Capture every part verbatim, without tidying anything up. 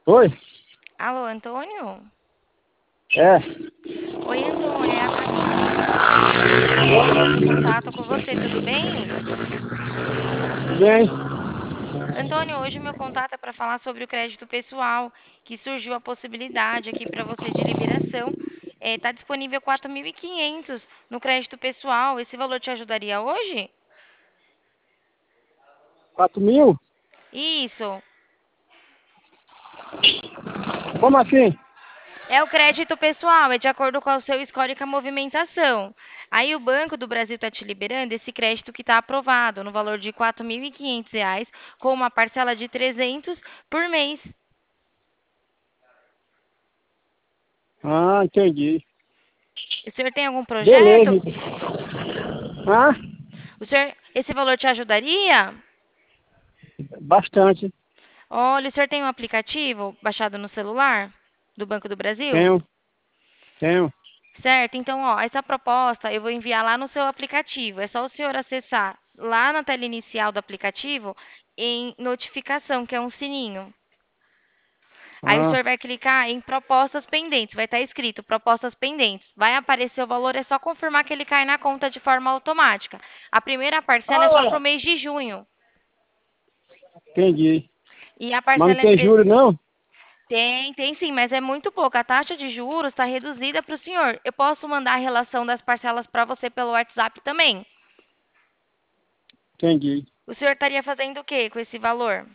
Oi? Alô, Antônio? É. Oi, Antônio, é a Camila. Estou entrando em contato com você, tudo bem? Bem. Antônio, hoje o meu contato é para falar sobre o crédito pessoal, que surgiu a possibilidade aqui para você de liberação. Está disponível quatro mil e quinhentos no crédito pessoal. Esse valor te ajudaria hoje? Quatro mil? Isso. Como assim? É o crédito pessoal, é de acordo com o seu histórico e a movimentação. Aí o Banco do Brasil está te liberando esse crédito que está aprovado, no valor de quatro mil e quinhentos reais, com uma parcela de trezentos por mês. Ah, entendi. O senhor tem algum Beleza, projeto? então. Ah, O senhor, esse valor te ajudaria? bastante. Olha, o senhor tem um aplicativo baixado no celular do Banco do Brasil? Tenho, tenho. Certo, então, ó, essa proposta eu vou enviar lá no seu aplicativo. É só o senhor acessar lá na tela inicial do aplicativo em notificação, que é um sininho. Aí o Ah, senhor vai clicar em propostas pendentes, vai estar escrito propostas pendentes. Vai aparecer o valor, é só confirmar que ele cai na conta de forma automática. A primeira parcela é só para o mês de junho. entendi. E a Mas não parcela tem entre. juros, não? Tem, tem sim, mas é muito pouco. A taxa de juros está reduzida para o senhor. Eu posso mandar a relação das parcelas para você pelo WhatsApp também. Entendi. O senhor estaria fazendo o quê com esse valor?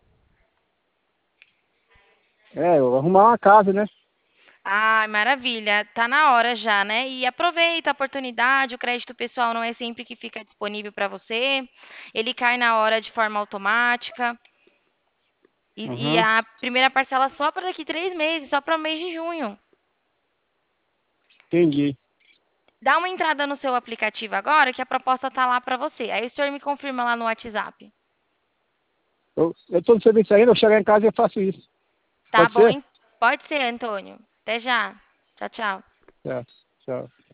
É, eu vou arrumar uma casa, né? Ai, maravilha. Tá na hora já, né? E aproveita a oportunidade. O crédito pessoal não é sempre que fica disponível para você. Ele cai na hora de forma automática. E, e Uhum, a primeira parcela só para daqui três meses, só para o mês de junho. entendi. Dá uma entrada no seu aplicativo agora, que a proposta tá lá para você. Aí o senhor me confirma lá no WhatsApp. Eu, eu tô no serviço ainda, eu chegar em casa e eu faço isso. Tá Pode bom? ser? hein? Pode ser, Antônio. Até já. Tchau, tchau. Certo. Tchau.